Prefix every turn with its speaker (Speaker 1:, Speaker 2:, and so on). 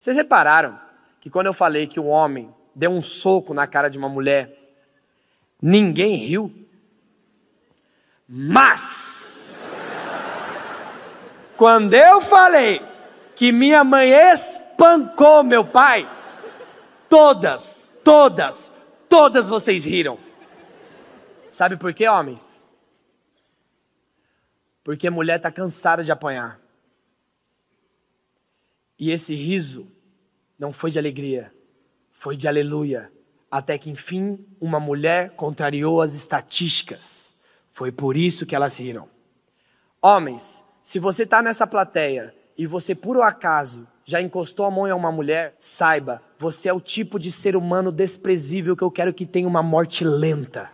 Speaker 1: Vocês repararam que quando eu falei que um homem deu um soco na cara de uma mulher, ninguém riu? Mas, quando eu falei que minha mãe espancou meu pai, todas vocês riram. Sabe por quê, homens? Porque mulher está cansada de apanhar. E esse riso não foi de alegria, foi de aleluia. Até que, enfim, uma mulher contrariou as estatísticas. Foi por isso que elas riram. Homens, se você está nessa plateia e você, por um acaso, já encostou a mão em uma mulher, saiba, você é o tipo de ser humano desprezível que eu quero que tenha uma morte lenta.